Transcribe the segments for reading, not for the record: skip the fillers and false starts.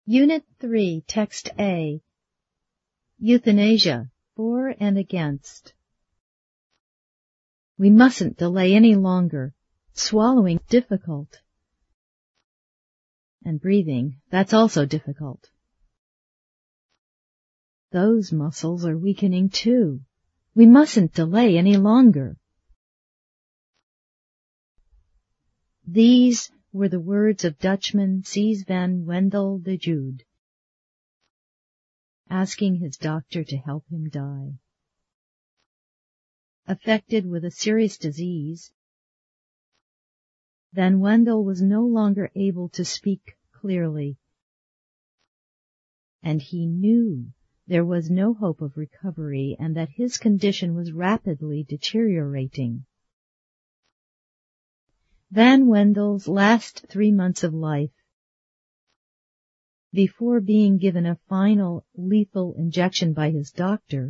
Unit 3, Text A. Euthanasia, for and against. We mustn't delay any longer. Swallowing difficult. And breathing, that's also difficult. Those muscles are weakening too. We mustn't delay any longer. These were the words of Dutchman Cees van Wendel de Jude, asking his doctor to help him die. Affected with a serious disease, Van Wendel was no longer able to speak clearly, and he knew there was no hope of recovery and that his condition was rapidly deteriorating. Van Wendel's last 3 months of life, before being given a final lethal injection by his doctor,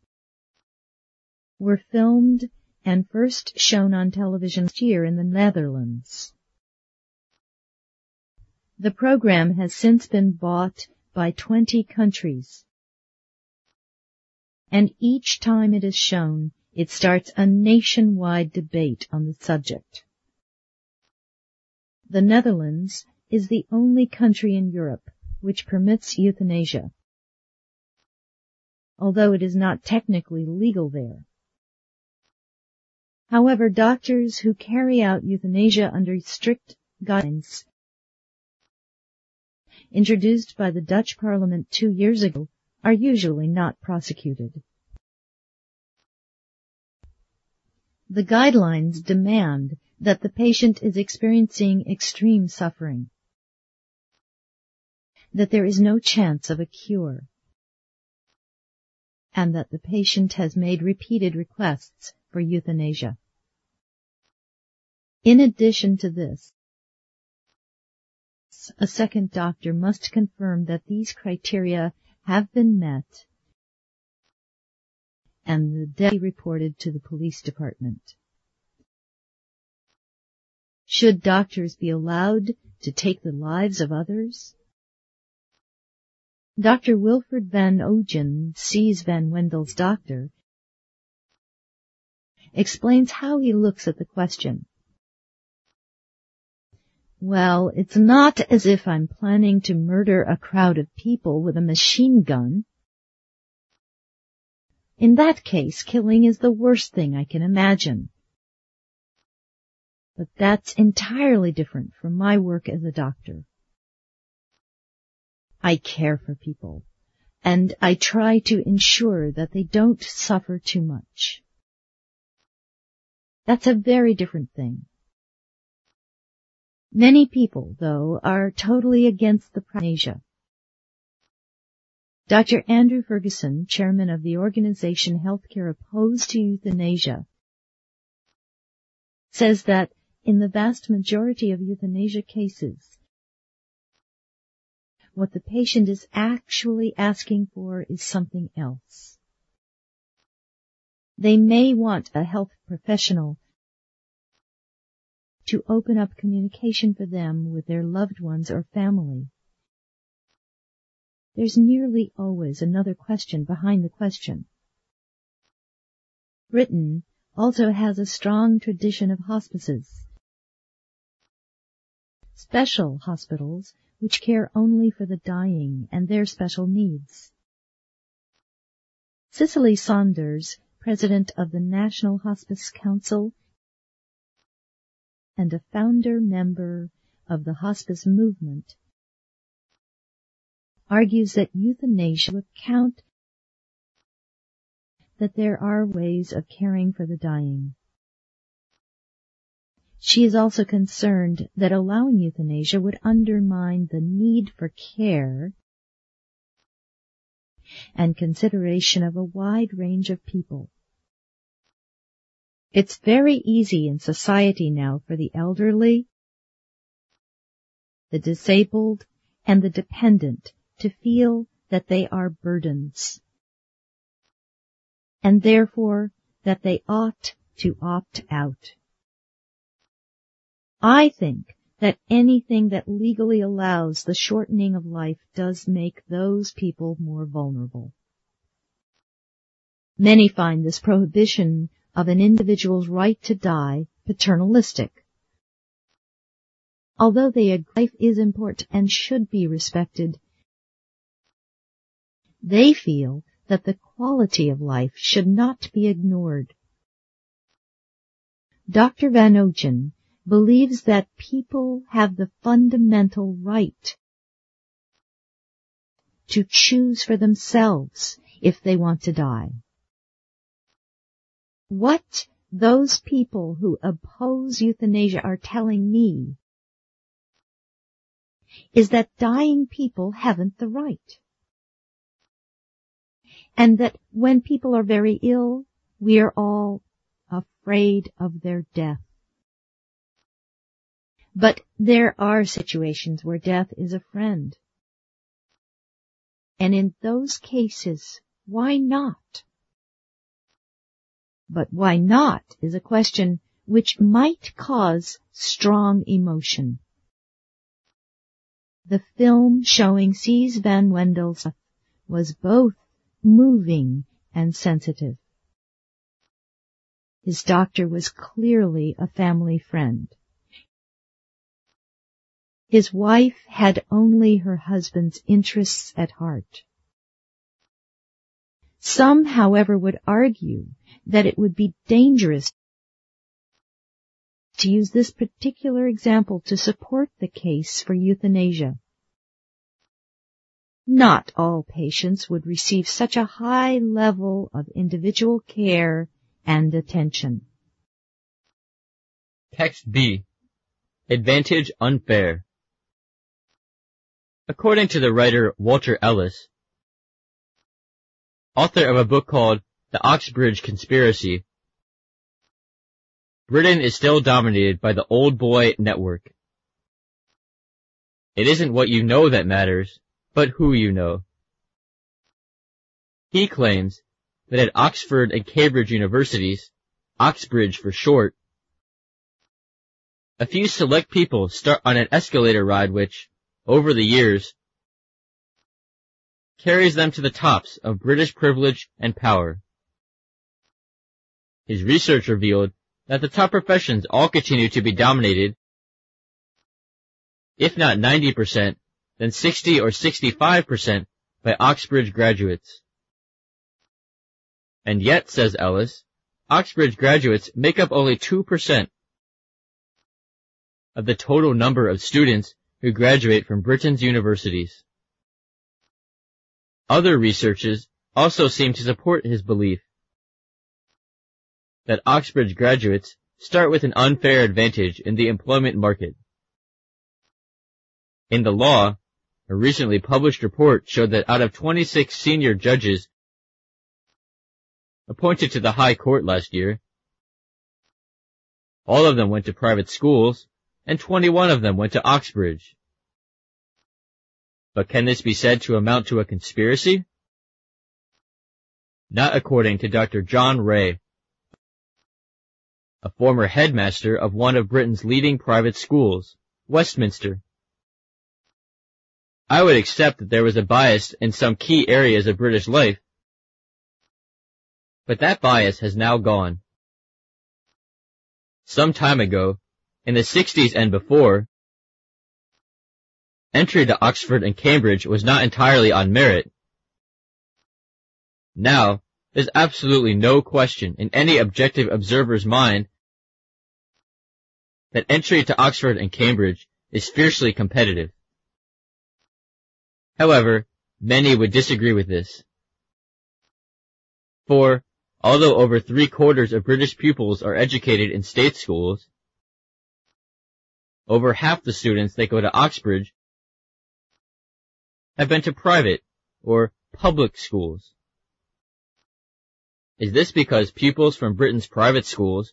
were filmed and first shown on television last year in the Netherlands. The program has since been bought by 20 countries, and each time it is shown, it starts a nationwide debate on the subject. The Netherlands is the only country in Europe which permits euthanasia, although it is not technically legal there. However, doctors who carry out euthanasia under strict guidelines introduced by the Dutch Parliament 2 years ago are usually not prosecuted. The guidelines demand that the patient is experiencing extreme suffering, that there is no chance of a cure, and that the patient has made repeated requests for euthanasia. In addition to this, a second doctor must confirm that these criteria have been met, and the death be reported to the police department. Should doctors be allowed to take the lives of others? Dr. Wilfred van Ogen, Cees van Wendel's doctor, explains how he looks at the question. Well, it's not as if I'm planning to murder a crowd of people with a machine gun. In that case, killing is the worst thing I can imagine. But that's entirely different from my work as a doctor. I care for people, and I try to ensure that they don't suffer too much. That's a very different thing. Many people, though, are totally against the euthanasia. Dr. Andrew Ferguson, chairman of the organization Healthcare Opposed to Euthanasia, says that in the vast majority of euthanasia cases, what the patient is actually asking for is something else. They may want a health professional to open up communication for them with their loved ones or family. There's nearly always another question behind the question. Britain also has a strong tradition of hospices, special hospitals which care only for the dying and their special needs. Cicely Saunders, president of the National Hospice Council and a founder member of the hospice movement, argues that euthanasia would count that there are ways of caring for the dying. She is also concerned that allowing euthanasia would undermine the need for care and consideration of a wide range of people. It's very easy in society now for the elderly, the disabled, and the dependent to feel that they are burdens, and therefore that they ought to opt out. I think that anything that legally allows the shortening of life does make those people more vulnerable. Many find this prohibition of an individual's right to die paternalistic. Although they agree life is important and should be respected, they feel that the quality of life should not be ignored. Dr. Van Ogen believes that people have the fundamental right to choose for themselves if they want to die. What those people who oppose euthanasia are telling me is that dying people haven't the right. And that when people are very ill, we are all afraid of their death. But there are situations where death is a friend. And in those cases, why not? But why not is a question which might cause strong emotion. The film showing Cees van Wendel's death was both moving and sensitive. His doctor was clearly a family friend. His wife had only her husband's interests at heart. Some, however, would argue that it would be dangerous to use this particular example to support the case for euthanasia. Not all patients would receive such a high level of individual care and attention. Text B. Advantage unfair. According to the writer Walter Ellis, author of a book called The Oxbridge Conspiracy, Britain is still dominated by the old boy network. It isn't what you know that matters, but who you know. He claims that at Oxford and Cambridge universities, Oxbridge for short, a few select people start on an escalator ride which, over the years, carries them to the tops of British privilege and power. His research revealed that the top professions all continue to be dominated, if not 90%, then 60 or 65% by Oxbridge graduates. And yet, says Ellis, Oxbridge graduates make up only 2% of the total number of students who graduate from Britain's universities. Other researches also seem to support his belief that Oxbridge graduates start with an unfair advantage in the employment market. In the law, a recently published report showed that out of 26 senior judges appointed to the High Court last year, all of them went to private schools, and 21 of them went to Oxbridge. But can this be said to amount to a conspiracy? Not according to Dr. John Ray, a former headmaster of one of Britain's leading private schools, Westminster. I would accept that there was a bias in some key areas of British life, but that bias has now gone. Some time ago, in the 60s and before, entry to Oxford and Cambridge was not entirely on merit. Now, there's absolutely no question in any objective observer's mind that entry to Oxford and Cambridge is fiercely competitive. However, many would disagree with this. For, although over 3/4 of British pupils are educated in state schools, over half the students that go to Oxbridge have been to private or public schools. Is this because pupils from Britain's private schools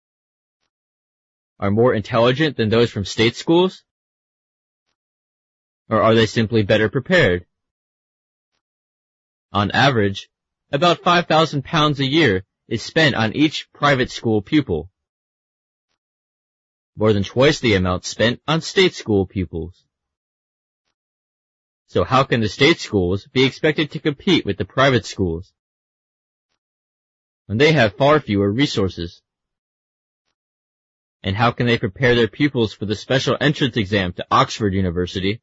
are more intelligent than those from state schools? Or are they simply better prepared? On average, about £5,000 a year is spent on each private school pupil. more than twice the amount spent on state school pupils. So how can the state schools be expected to compete with the private schools when they have far fewer resources? And how can they prepare their pupils for the special entrance exam to Oxford University,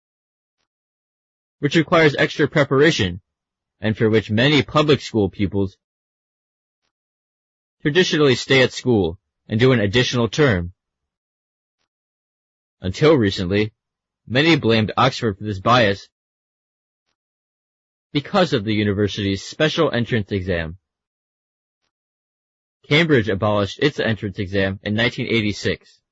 which requires extra preparation and for which many public school pupils traditionally stay at school and do an additional term? Until recently, many blamed Oxford for this bias because of the university's special entrance exam. Cambridge abolished its entrance exam in 1986.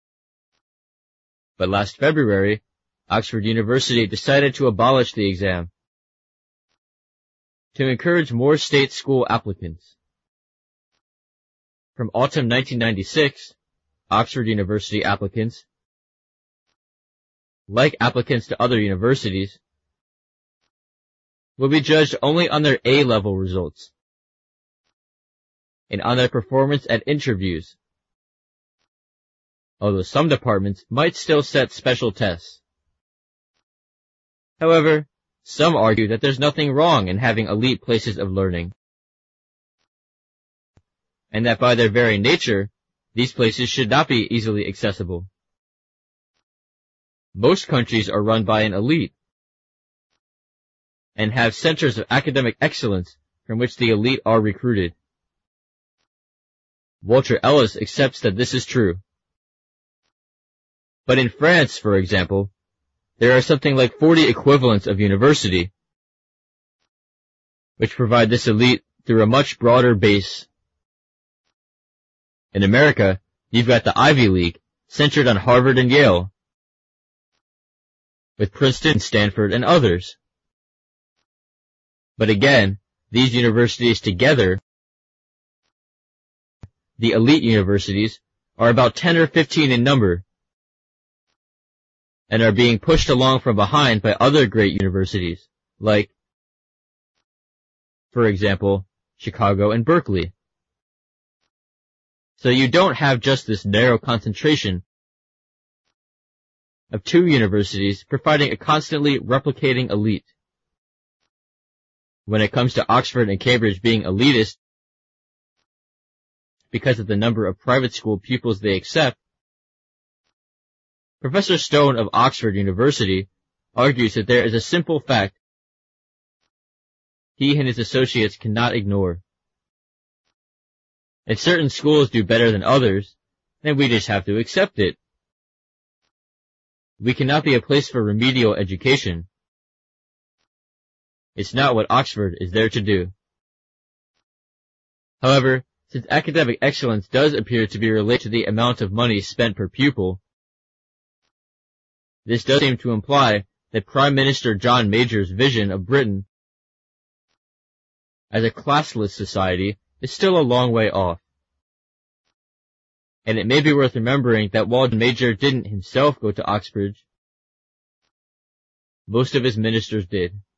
But last February, Oxford University decided to abolish the exam to encourage more state school applicants. From autumn 1996, Oxford University applicants, like applicants to other universities, will be judged only on their A-level results and on their performance at interviews, although some departments might still set special tests. However, some argue that there's nothing wrong in having elite places of learning, and that by their very nature, these places should not be easily accessible. Most countries are run by an elite and have centers of academic excellence from which the elite are recruited. Walter Ellis accepts that this is true. But in France, for example, there are something like 40 equivalents of university, which provide this elite through a much broader base. In America, you've got the Ivy League, centered on Harvard and Yale, with Princeton, Stanford, and others. But again, these universities together, the elite universities, are about 10 or 15 in number, and are being pushed along from behind by other great universities, like, for example, Chicago and Berkeley. So you don't have just this narrow concentration of two universities providing a constantly replicating elite. When it comes to Oxford and Cambridge being elitist because of the number of private school pupils they accept, Professor Stone of Oxford University argues that there is a simple fact he and his associates cannot ignore. If certain schools do better than others, then we just have to accept it. We cannot be a place for remedial education. It's not what Oxford is there to do. However, since academic excellence does appear to be related to the amount of money spent per pupil, this does seem to imply that Prime Minister John Major's vision of Britain as a classless society is still a long way off. And it may be worth remembering that while Major didn't himself go to Oxbridge, most of his ministers did.